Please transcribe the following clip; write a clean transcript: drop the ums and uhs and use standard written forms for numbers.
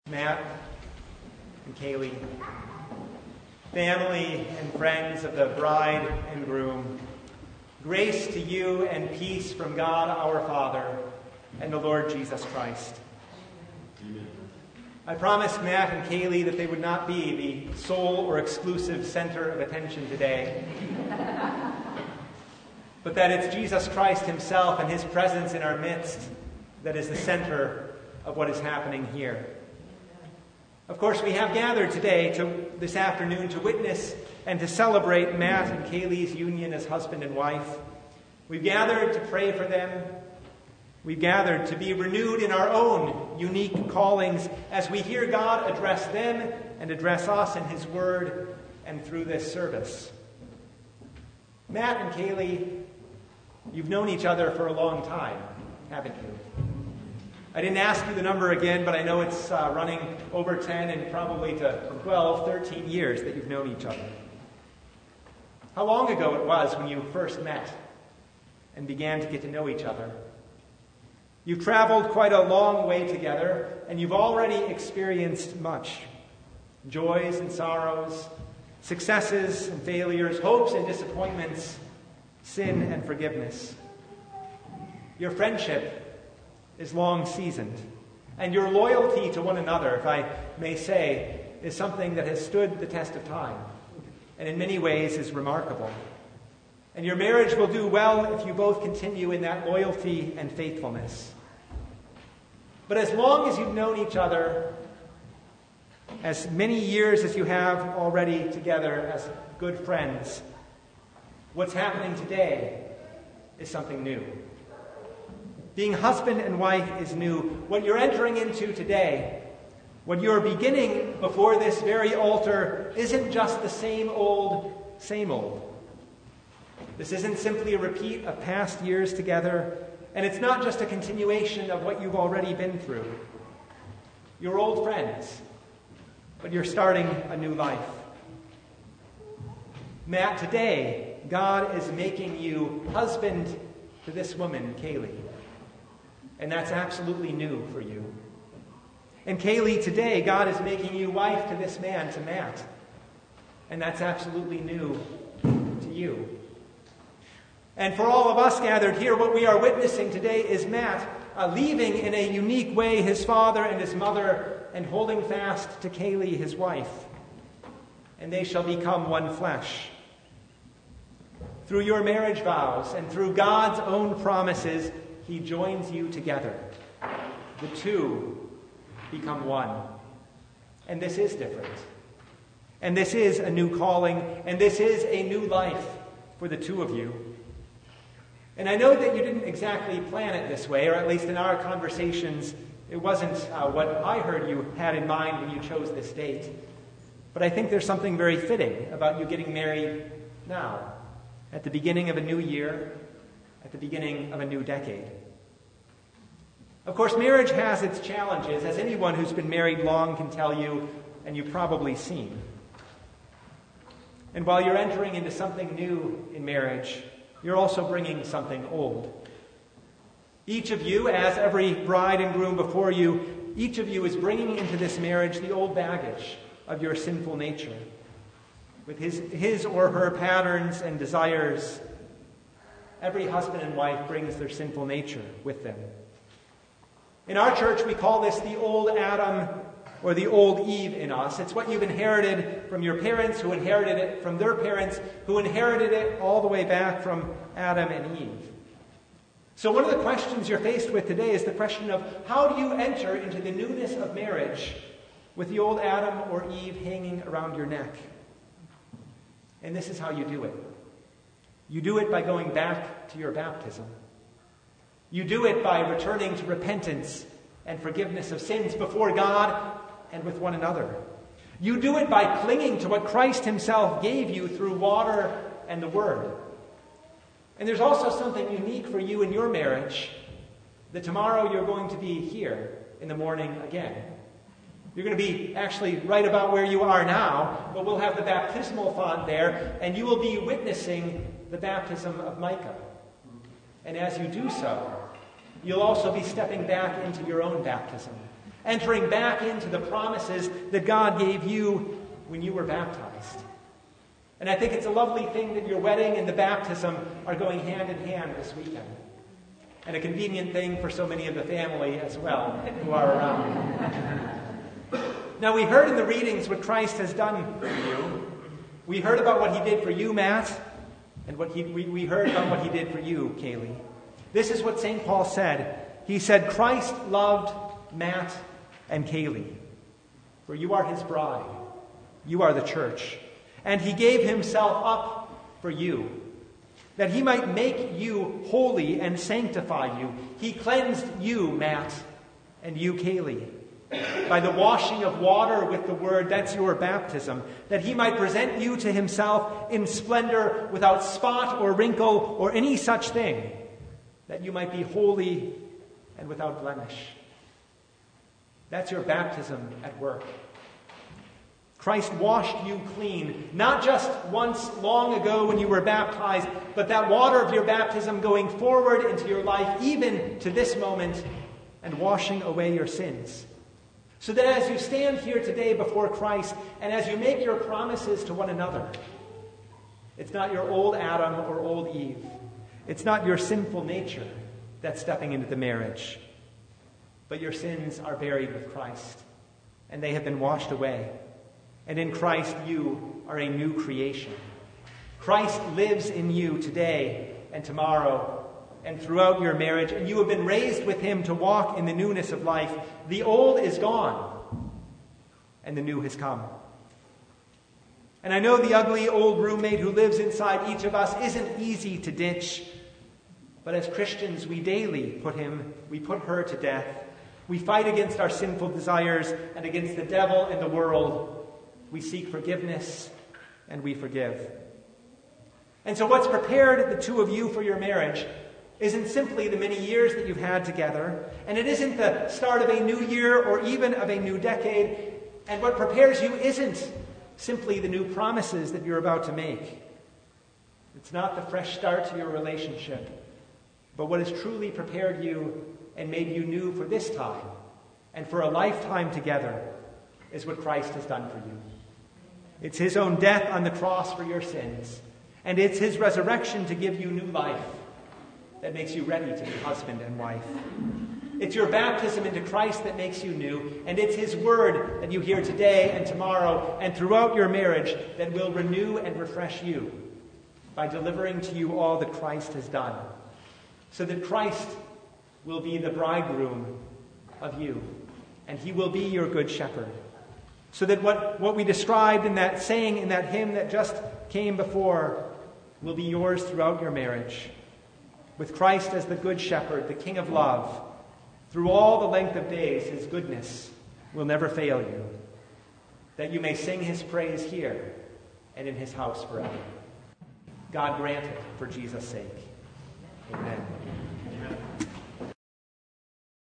Matt and Kaylee, family and friends of the bride and groom, grace to you and peace from God our Father and the Lord Jesus Christ. Amen. I promised Matt and Kaylee that they would not be the sole or exclusive center of attention today, but that it's Jesus Christ himself and his presence in our midst that is the center of what is happening here. Of course, we have gathered today, this afternoon, to witness and to celebrate Matt and Kaylee's union as husband and wife. We've gathered to pray for them. We've gathered to be renewed in our own unique callings as we hear God address them and address us in his word and through this service. Matt and Kaylee, you've known each other for a long time, haven't you? I didn't ask you the number again, but I know it's running over 10 and probably to 12, 13 years that you've known each other. How long ago it was when you first met and began to get to know each other. You've traveled quite a long way together, and you've already experienced much. Joys and sorrows, successes and failures, hopes and disappointments, sin and forgiveness. Your friendship is long seasoned, and your loyalty to one another, if I may say, is something that has stood the test of time, and in many ways is remarkable. And your marriage will do well if you both continue in that loyalty and faithfulness. But as long as you've known each other, as many years as you have already together as good friends, what's happening today is something new. Being husband and wife is new. What you're entering into today, what you're beginning before this very altar, isn't just the same old, same old. This isn't simply a repeat of past years together, and it's not just a continuation of what you've already been through. You're old friends, but you're starting a new life. Matt, today, God is making you husband to this woman, Kaylee. And that's absolutely new for you. And Kaylee, today, God is making you wife to this man, to Matt. And that's absolutely new to you. And for all of us gathered here, what we are witnessing today is Matt leaving in a unique way his father and his mother and holding fast to Kaylee, his wife. And they shall become one flesh. Through your marriage vows and through God's own promises, he joins you together. The two become one. And this is different. And this is a new calling. And this is a new life for the two of you. And I know that you didn't exactly plan it this way, or at least in our conversations, it wasn't what I heard you had in mind when you chose this date. But I think there's something very fitting about you getting married now, at the beginning of a new year, at the beginning of a new decade. Of course, marriage has its challenges, as anyone who's been married long can tell you, and you've probably seen. And while you're entering into something new in marriage, you're also bringing something old. Each of you, as every bride and groom before you, each of you is bringing into this marriage the old baggage of your sinful nature, with his or her patterns and desires. Every husband and wife brings their sinful nature with them. In our church, we call this the old Adam or the old Eve in us. It's what you've inherited from your parents, who inherited it from their parents, who inherited it all the way back from Adam and Eve. So one of the questions you're faced with today is the question of how do you enter into the newness of marriage with the old Adam or Eve hanging around your neck? And this is how you do it. You do it by going back to your baptism. You do it by returning to repentance and forgiveness of sins before God and with one another. You do it by clinging to what Christ himself gave you through water and the Word. And there's also something unique for you in your marriage, that tomorrow you're going to be here in the morning again. You're going to be actually right about where you are now, but we'll have the baptismal font there, and you will be witnessing the baptism of Micah. And as you do so, you'll also be stepping back into your own baptism. entering back into the promises that God gave you when you were baptized. And I think it's a lovely thing that your wedding and the baptism are going hand in hand this weekend. And a convenient thing for so many of the family as well who are around. Now, we heard in the readings what Christ has done for you. We heard about what he did for you, Matt, and we heard about what he did for you, Kaylee. This is what St. Paul said. He said, Christ loved Matt and Kaylee, for you are his bride. You are the church. And he gave himself up for you, that he might make you holy and sanctify you. He cleansed you, Matt, and you, Kaylee, by the washing of water with the word, that's your baptism, that he might present you to himself in splendor, without spot or wrinkle or any such thing, that you might be holy and without blemish. That's your baptism at work. Christ washed you clean, not just once long ago when you were baptized, but that water of your baptism going forward into your life, even to this moment, and washing away your sins. So that as you stand here today before Christ, and as you make your promises to one another, it's not your old Adam or old Eve. It's not your sinful nature that's stepping into the marriage. But your sins are buried with Christ, and they have been washed away. And in Christ you are a new creation. Christ lives in you today and tomorrow and throughout your marriage, and you have been raised with him to walk in the newness of life. The old is gone, and the new has come. And I know the ugly old roommate who lives inside each of us isn't easy to ditch, but as Christians, we daily put her to death. We fight against our sinful desires and against the devil and the world. We seek forgiveness, and we forgive. And so what's prepared the two of you for your marriage isn't simply the many years that you've had together, and it isn't the start of a new year or even of a new decade, and what prepares you isn't simply the new promises that you're about to make. It's not the fresh start to your relationship, but what has truly prepared you and made you new for this time and for a lifetime together is what Christ has done for you. It's his own death on the cross for your sins, and it's his resurrection to give you new life that makes you ready to be husband and wife. It's your baptism into Christ that makes you new, and it's his word that you hear today and tomorrow and throughout your marriage that will renew and refresh you by delivering to you all that Christ has done, so that Christ will be the bridegroom of you, and he will be your good shepherd. So that what we described in that saying, in that hymn that just came before, will be yours throughout your marriage. With Christ as the good shepherd, the King of love, through all the length of days, his goodness will never fail you, that you may sing his praise here and in his house forever. God grant it for Jesus' sake. Amen.